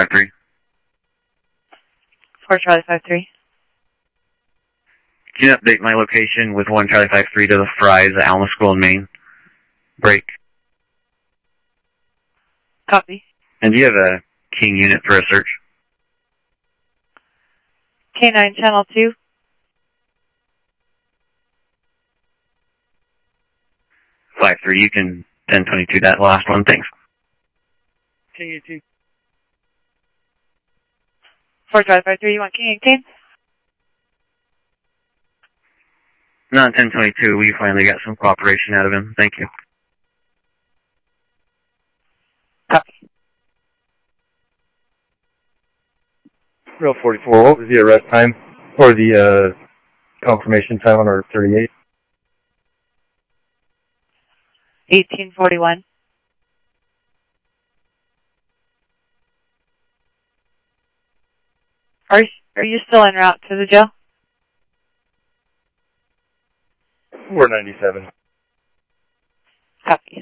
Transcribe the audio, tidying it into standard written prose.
53. 4 Charlie 53. Can you update my location with 1 Charlie 53 to the Fry's at Alma School in Maine? Break. Copy. And do you have a King unit for a search? K9 Channel 2. 53, you can 1022 that last one, thanks. King 18. 4 Charlie 53, you want King 18? Not 1022, we finally got some cooperation out of him, thank you. Copy. Real 44, what was the arrest time? Or the confirmation time on our 38? 1841. Are you still en route to the jail? 497. Copy.